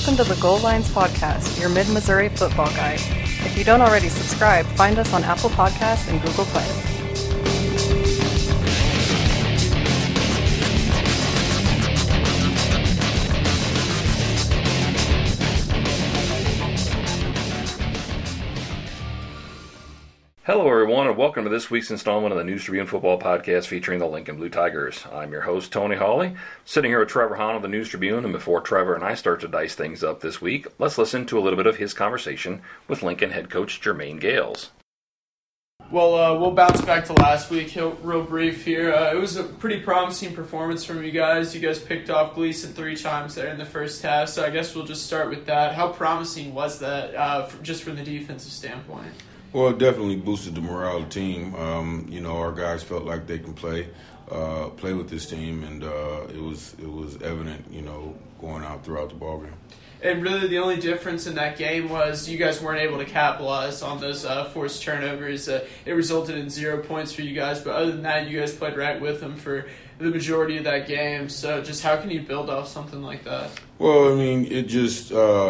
Welcome to the Goal Lines Podcast, your Mid-Missouri football guide. If you don't already subscribe, find us on Apple Podcasts and Google Play. Hello, everyone, and welcome to this week's installment of the News Tribune Football Podcast featuring the Lincoln Blue Tigers. I'm your host, Tony Hawley, sitting here with Trevor Hahn of the News Tribune, and before Trevor and I start to dice things up this week, let's listen to a little bit of his conversation with Lincoln head coach Jermaine Gales. Well, we'll bounce back to last week, real brief here. It was a pretty promising performance from you guys. You guys picked off Gleason 3 times there in the first half, so I guess we'll just start with that. How promising was that, just from the defensive standpoint? Well, it definitely boosted the morale of the team. Our guys felt like they can play with this team, and it was evident, going out throughout the ballgame. And really the only difference in that game was you guys weren't able to capitalize on those forced turnovers. It resulted in 0 points for you guys, but other than that, you guys played right with them for the majority of that game. So just how can you build off something like that? Well, it just,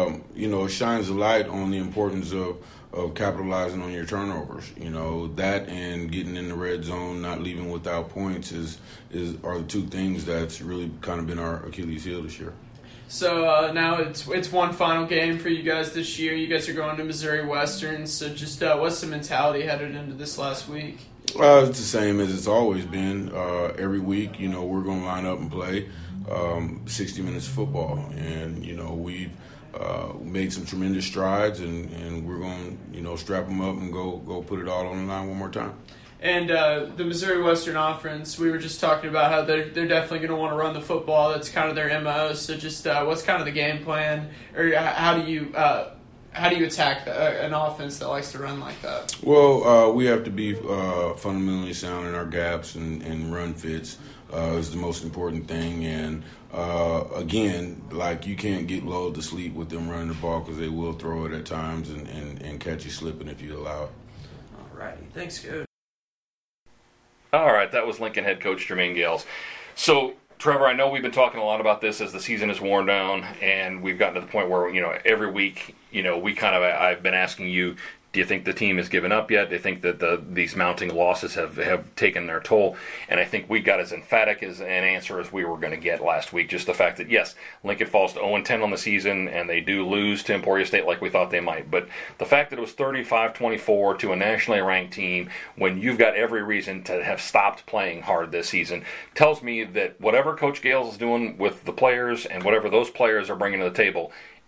shines a light on the importance of capitalizing on your turnovers. That and getting in the red zone, not leaving without points are the two things that's really kind of been our Achilles heel this year. So now it's one final game for you guys this year. You guys are going to Missouri Western. So just what's the mentality headed into this last week? It's the same as it's always been. Every week, we're going to line up and play 60 minutes of football. And, we've made some tremendous strides, and we're going to strap them up and go put it all on the line one more time. And the Missouri Western offense, we were just talking about how they're definitely going to want to run the football. That's kind of their MO. So just what's kind of the game plan, or how do you attack an offense that likes to run like that? Well, we have to be fundamentally sound in our gaps and run fits is the most important thing. And again, you can't get lulled to sleep with them running the ball because they will throw it at times and catch you slipping if you allow it. All righty. Thanks, Coach. All right, that was Lincoln head coach Jermaine Gales. So, Trevor, I know we've been talking a lot about this as the season has worn down, and we've gotten to the point where, every week, I've been asking you, do you think the team has given up yet? Do you think that these mounting losses have taken their toll? And I think we got as emphatic as an answer as we were going to get last week. Just the fact that, yes, Lincoln falls to 0-10 on the season, and they do lose to Emporia State like we thought they might. But the fact that it was 35-24 to a nationally ranked team when you've got every reason to have stopped playing hard this season tells me that whatever Coach Gales is doing with the players and whatever those players are bringing to the table,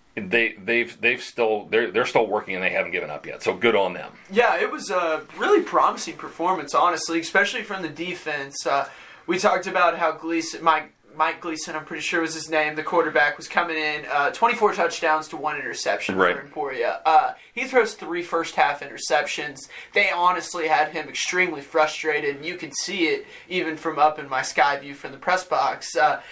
they're still working and they haven't given up yet. So good on them. Yeah, it was a really promising performance, honestly, especially from the defense. We talked about how Mike Gleason, I'm pretty sure was his name, the quarterback, was coming in 24 touchdowns to 1 interception for Emporia. He throws 3 first-half interceptions. They honestly had him extremely frustrated, and you can see it even from up in my sky view from the press box.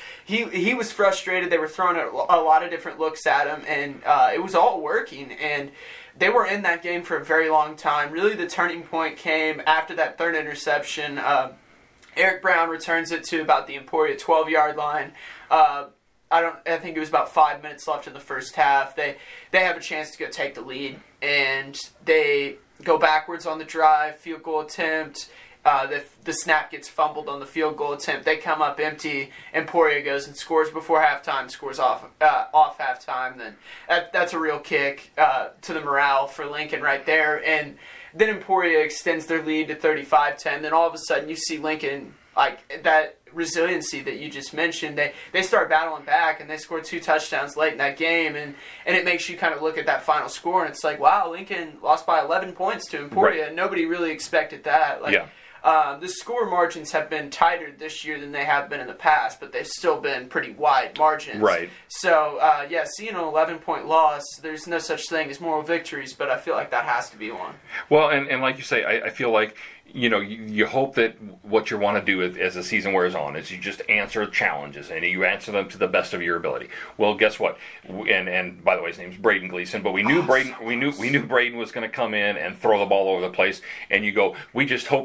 He was frustrated. They were throwing a lot of different looks at him, and it was all working. And they were in that game for a very long time. Really, the turning point came after that 3rd interception. Eric Brown returns it to about the Emporia 12-yard line. I think it was about 5 minutes left in the first half. They have a chance to go take the lead, and they go backwards on the drive, field goal attempt. The snap gets fumbled on the field goal attempt. They come up empty. Emporia goes and scores before halftime, scores off halftime. Then that's a real kick to the morale for Lincoln right there. And then Emporia extends their lead to 35-10. Then all of a sudden you see Lincoln, that resiliency that you just mentioned, they start battling back, and they score 2 touchdowns late in that game, and it makes you kind of look at that final score, and it's like, wow, Lincoln lost by 11 points to Emporia. Right. Nobody really expected that. The score margins have been tighter this year than they have been in the past, but they've still been pretty wide margins. Right. So, seeing an 11-point loss, there's no such thing as moral victories, but I feel like that has to be one. Well, and like you say, I feel like, you hope that what you want to do as the season wears on is you just answer challenges, and you answer them to the best of your ability. Well, guess what? And by the way, his name's Braden Gleason, but we knew Braden was going to come in and throw the ball over the place, and you go, we just hope that we can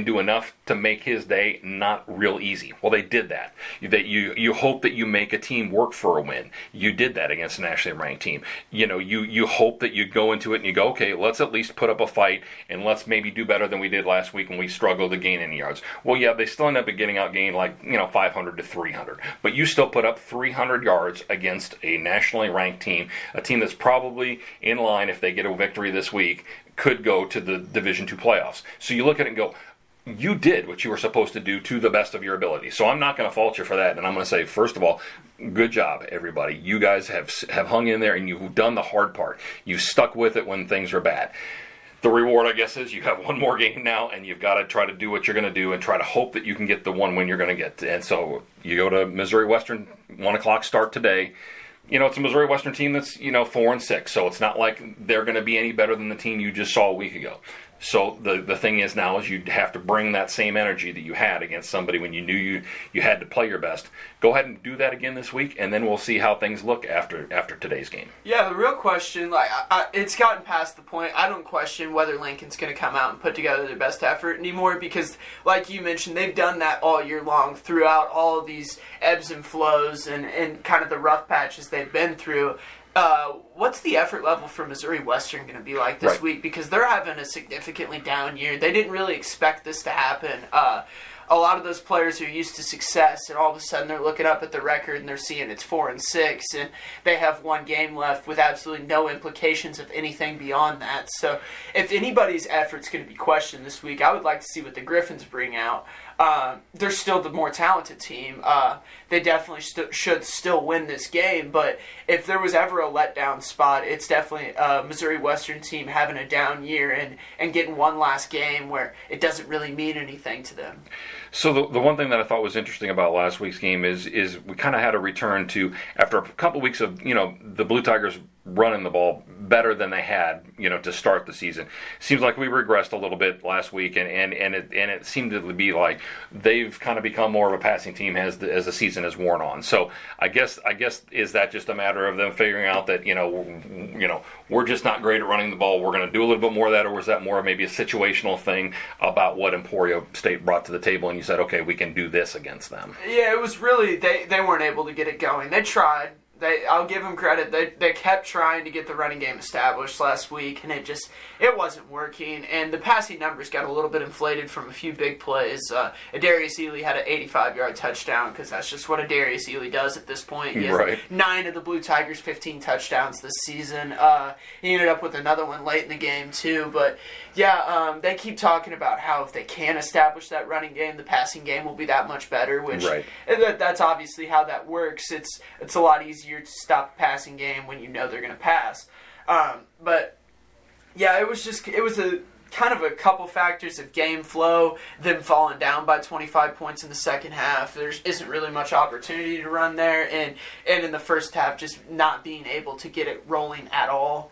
do enough to make his day not real easy. Well, they did that. You hope that you make a team work for a win. You did that against a nationally ranked team. You hope that you go into it and you go, okay, let's at least put up a fight and let's maybe do better than we did last week when we struggled to gain any yards. Well, yeah, they still end up getting outgained 500 to 300, but you still put up 300 yards against a nationally ranked team, a team that's probably in line, if they get a victory this week, could go to the Division II playoffs. So you look at it and go, you did what you were supposed to do to the best of your ability. So I'm not going to fault you for that. And I'm going to say, first of all, good job, everybody. You guys have hung in there and you've done the hard part. You've stuck with it when things are bad. The reward, I guess, is you have one more game now, and you've got to try to do what you're going to do and try to hope that you can get the one win you're going to get. And so you go to Missouri Western, 1 o'clock start today. It's a Missouri Western team that's, 4-6, so it's not like they're going to be any better than the team you just saw a week ago. So the thing is now is you have to bring that same energy that you had against somebody when you knew you had to play your best. Go ahead and do that again this week, and then we'll see how things look after today's game. Yeah, the real question, it's gotten past the point. I don't question whether Lincoln's going to come out and put together their best effort anymore because, like you mentioned, they've done that all year long throughout all of these ebbs and flows and kind of the rough patches they've been through. What's the effort level for Missouri Western going to be like this week? Because they're having a significantly down year. They didn't really expect this to happen. A lot of those players are used to success, and all of a sudden they're looking up at the record and they're seeing it's 4-6, and they have one game left with absolutely no implications of anything beyond that. So if anybody's effort's going to be questioned this week, I would like to see what the Griffins bring out. They're still the more talented team. They definitely should still win this game, but if there was ever a letdown spot, it's definitely a Missouri Western team having a down year and getting one last game where it doesn't really mean anything to them. So the one thing that I thought was interesting about last week's game is we kind of had a return to, after a couple of weeks of, the Blue Tigers running the ball better than they had, to start the season. Seems like we regressed a little bit last week, and it seemed to be like they've kind of become more of a passing team as the season has worn on. So I guess is that just a matter of them figuring out that we're just not great at running the ball. We're going to do a little bit more of that, or was that more of maybe a situational thing about what Emporia State brought to the table, and you said, okay, we can do this against them? Yeah, it was really they weren't able to get it going. They tried. I'll give them credit. They kept trying to get the running game established last week, and it wasn't working. And the passing numbers got a little bit inflated from a few big plays. Adarius Ely had an 85-yard touchdown because that's just what Adarius Ely does at this point. He has 9 of the Blue Tigers' 15 touchdowns this season. He ended up with another one late in the game too. But yeah, they keep talking about how if they can establish that running game, the passing game will be that much better. Which that's obviously how that works. It's a lot easier to stop the passing game when you know they're going to pass. But yeah, it was a kind of a couple factors of game flow, them falling down by 25 points in the second half. There isn't really much opportunity to run there, and in the first half just not being able to get it rolling at all.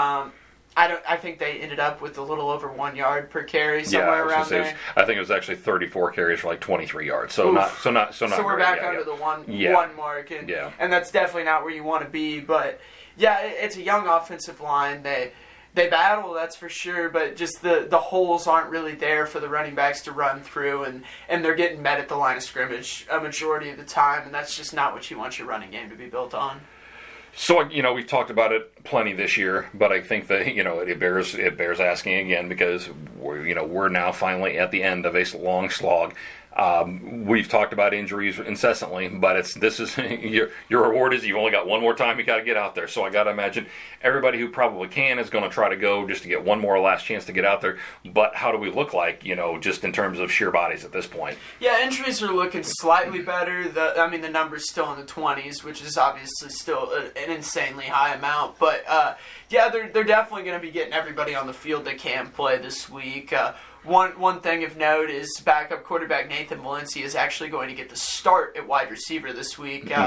I think they ended up with a little over 1 yard per carry, somewhere around there. I think it was actually 34 carries for 23 yards. So Oof. not. So we're back under the one mark, and that's definitely not where you want to be. But yeah, it's a young offensive line. They battle, that's for sure, but just the holes aren't really there for the running backs to run through, and they're getting met at the line of scrimmage a majority of the time, and that's just not what you want your running game to be built on. So, we've talked about it plenty this year, but I think that, it bears asking again because, we're now finally at the end of a long slog. We've talked about injuries incessantly, but this is your reward is you've only got one more time you got to get out there. So I got to imagine everybody who probably can is going to try to go just to get one more last chance to get out there. But how do we look like, just in terms of sheer bodies at this point? Yeah, injuries are looking slightly better. The number's still in the 20s, which is obviously still an insanely high amount. But yeah, they're definitely going to be getting everybody on the field that can play this week. One thing of note is backup quarterback Nathan Valencia is actually going to get the start at wide receiver this week. Okay.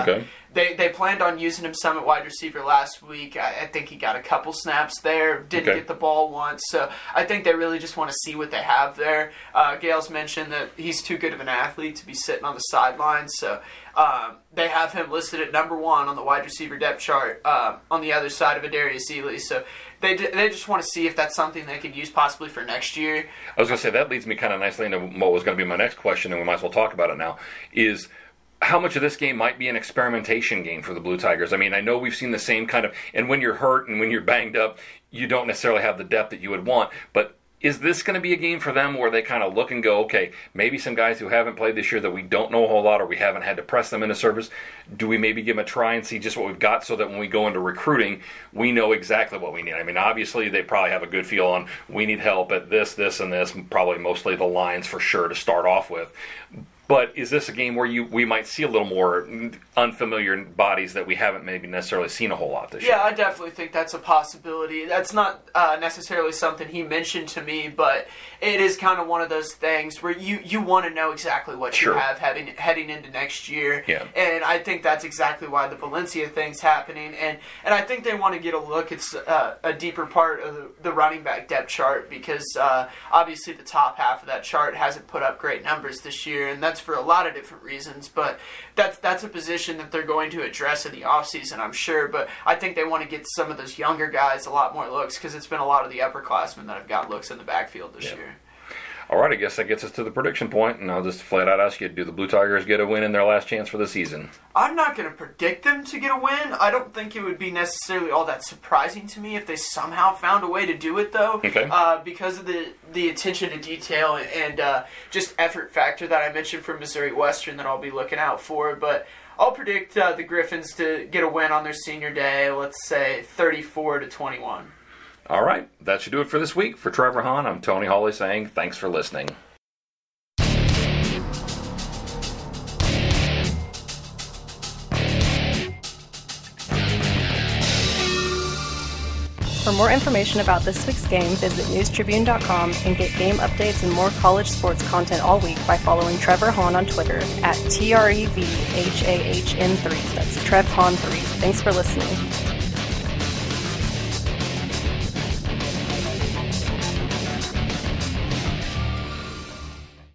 They planned on using him some at wide receiver last week. I think he got a couple snaps there, didn't get the ball once. So I think they really just want to see what they have there. Gales mentioned that he's too good of an athlete to be sitting on the sidelines. So they have him listed at number 1 on the wide receiver depth chart on the other side of Adarius Ealy. So they just want to see if that's something they could use possibly for next year. I was going to say, that leads me kind of nicely into what was going to be my next question, and we might as well talk about it now, is how much of this game might be an experimentation game for the Blue Tigers? I mean, I know we've seen the same kind of, and when you're hurt and when you're banged up, you don't necessarily have the depth that you would want, but is this going to be a game for them where they kind of look and go, okay, maybe some guys who haven't played this year that we don't know a whole lot or we haven't had to press them into service, do we maybe give them a try and see just what we've got so that when we go into recruiting, we know exactly what we need? I mean, obviously they probably have a good feel on we need help at this, and this, probably mostly the lines for sure to start off with. But is this a game where we might see a little more unfamiliar bodies that we haven't maybe necessarily seen a whole lot this year? Yeah, I definitely think that's a possibility. That's not necessarily something he mentioned to me, but it is kind of one of those things where you want to know exactly what you have heading into next year. Yeah. And I think that's exactly why the Valencia thing's happening. And I think they want to get a look at a deeper part of the running back depth chart because obviously the top half of that chart hasn't put up great numbers this year, and that's for a lot of different reasons, but that's a position that they're going to address in the offseason, I'm sure. But I think they want to get some of those younger guys a lot more looks because it's been a lot of the upperclassmen that have got looks in the backfield this year. All right, I guess that gets us to the prediction point, and I'll just flat out ask you, do the Blue Tigers get a win in their last chance for the season? I'm not going to predict them to get a win. I don't think it would be necessarily all that surprising to me if they somehow found a way to do it, though, because of the attention to detail and just effort factor that I mentioned from Missouri Western that I'll be looking out for. But I'll predict the Griffins to get a win on their senior day, let's say 34-21. All right, that should do it for this week. For Trevor Hahn, I'm Tony Hawley saying thanks for listening. For more information about this week's game, visit newstribune.com and get game updates and more college sports content all week by following Trevor Hahn on Twitter at TREVHAHN3. That's Trev Hahn 3. Thanks for listening.